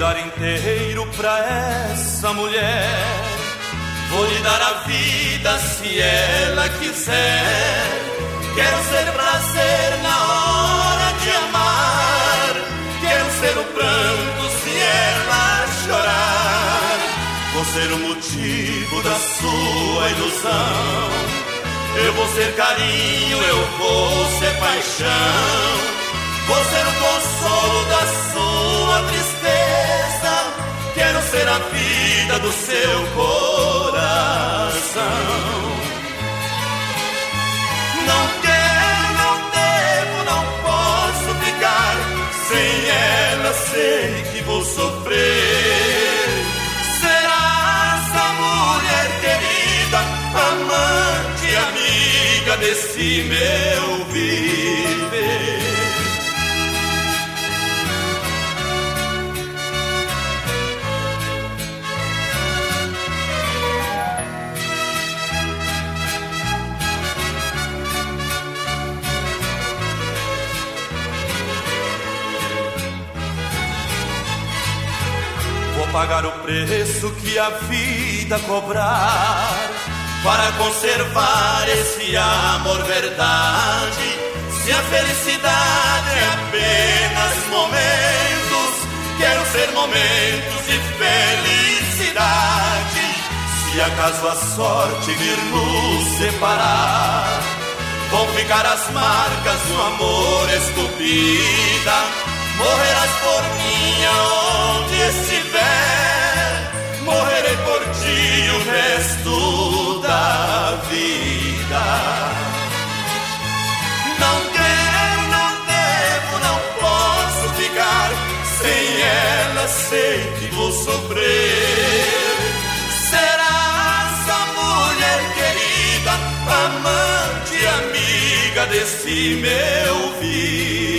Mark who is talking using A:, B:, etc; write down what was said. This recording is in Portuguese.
A: melhor inteiro pra essa mulher. Vou lhe dar a vida se ela quiser. Quero ser prazer na hora de amar. Quero ser o pranto se ela chorar. Vou ser o motivo da sua ilusão. Eu vou ser carinho, eu vou ser paixão. Vou ser o consolo da sua tristeza. Quero ser a vida do seu coração. Não quero, não devo, não posso ficar. Sem ela sei que vou sofrer. Será essa mulher querida, amante, amiga desse meu viver. Vou pagar o preço que a vida cobrar para conservar esse amor verdade. Se a felicidade é apenas momentos, quero ser momentos de felicidade. Se acaso a sorte vir nos separar, vão ficar as marcas do amor esculpida. Morrerás por mim aonde estiver, morrerei por ti o resto da vida. Não quero, não devo, não posso ficar. Sem ela sei que vou sofrer. Será essa mulher querida, amante, amiga desse meu viver.